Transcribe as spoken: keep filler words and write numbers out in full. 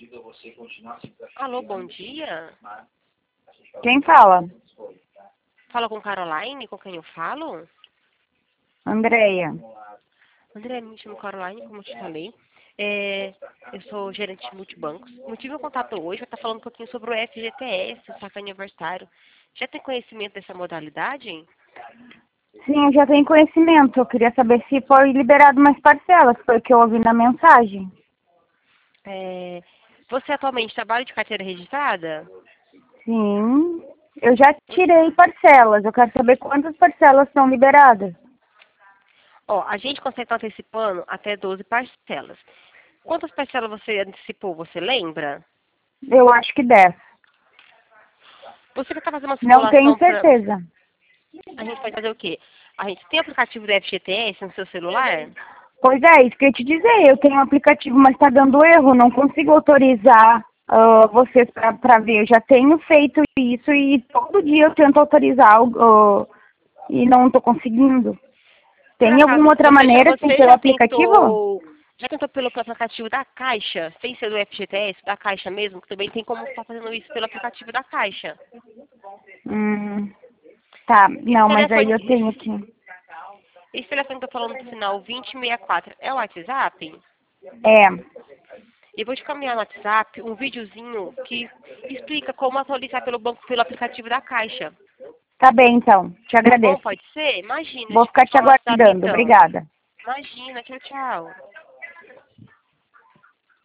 Alô, bom dia. Quem fala? Fala com Caroline, com quem eu falo? Andréia. André, me chamo Caroline, como eu te falei. É, eu sou gerente de multibancos. O motivo do meu contato hoje é estar falando um pouquinho sobre o F G T S, o saque aniversário. Já tem conhecimento dessa modalidade? Sim, eu já tenho conhecimento. Eu queria saber se foi liberado mais parcelas, foi o que eu ouvi na mensagem. É, você atualmente trabalha de carteira registrada? Sim, eu já tirei parcelas. Eu quero saber quantas parcelas são liberadas. Ó, a gente consegue estar antecipando até doze parcelas. Quantas parcelas você antecipou, você lembra? Eu acho que dez. Você está fazendo uma Não tenho simulação para... certeza. A gente pode fazer o quê? A gente tem aplicativo do F G T S no seu celular? Pois é, isso que eu ia te dizer. Eu tenho um aplicativo, mas está dando erro. Não consigo autorizar uh, vocês para ver. Eu já tenho feito isso e todo dia eu tento autorizar uh, e não estou conseguindo. Por Tem alguma acaso, outra você já, maneira sem você pelo já aplicativo? tentou... Já tentou pelo aplicativo da Caixa, sem ser do F G T S, da Caixa mesmo, que também tem como estar fazendo isso pelo aplicativo da Caixa. Hum, tá, Esse não, mas aí telefone, eu tenho esse, que... esse telefone que eu tô falando do final vinte e sessenta e quatro é o WhatsApp? É, Eu vou te caminhar no WhatsApp um videozinho que explica como atualizar pelo banco, pelo aplicativo da Caixa. tá bem então. Te Tá bom? agradeço. Pode ser? Imagina, Vou deixa eu ficar te passar no WhatsApp aguardando. então. Obrigada. Imagina, tchau, tchau.